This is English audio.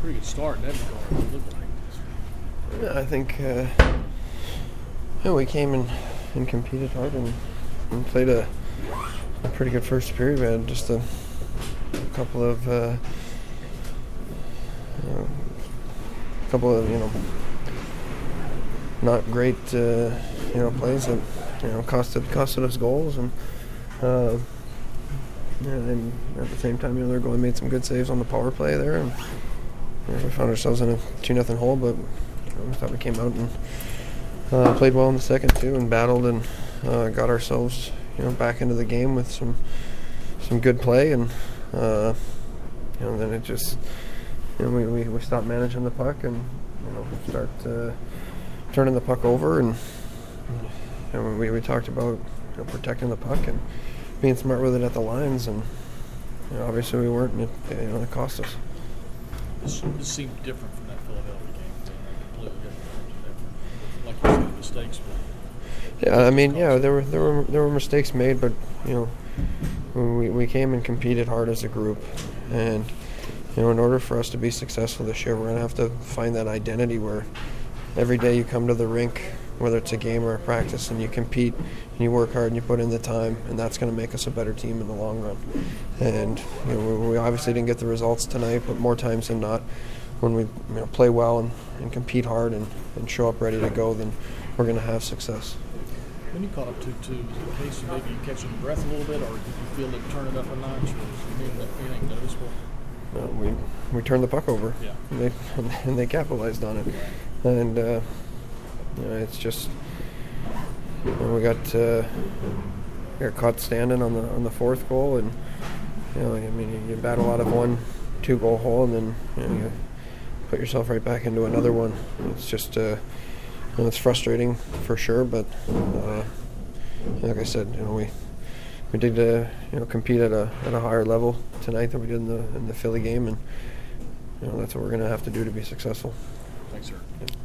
pretty good start, didn't it look like? Yeah, I think we came and competed hard and played a pretty good first period. We had just a couple of not great plays that costed us goals, and then at the same time their goalie made some good saves on the power play there, and we found ourselves in a 2-0 hole, but we thought we came out and played well in the second too, and battled and got ourselves back into the game with some good play, and then it just we stopped managing the puck and start turning the puck over, and we talked about protecting the puck and being smart with it at the lines, and obviously we weren't, and it cost us. This seemed different from that Philadelphia game. Completely different. Like you said, mistakes. Yeah, there were mistakes made, but we came and competed hard as a group, and in order for us to be successful this year, we're going to have to find that identity where every day you come to the rink, whether it's a game or a practice, and you compete and you work hard and you put in the time, and that's going to make us a better team in the long run. And we obviously didn't get the results tonight, but more times than not, when we play well and compete hard and show up ready to go, then we're going to have success. When you caught up 2-2, is it the case of maybe you catching your breath a little bit, or did you feel it turn it up a notch, or anything noticeable? We turned the puck over, yeah. and they capitalized on it, and it's just we got caught standing on the fourth goal, and you battle out of 1-2 goal hole, and then you put yourself right back into another one. It's just it's frustrating for sure, but like I said, we did compete at a higher level tonight than we did in the Philly game, and that's what we're going to have to do to be successful. Thanks, sir.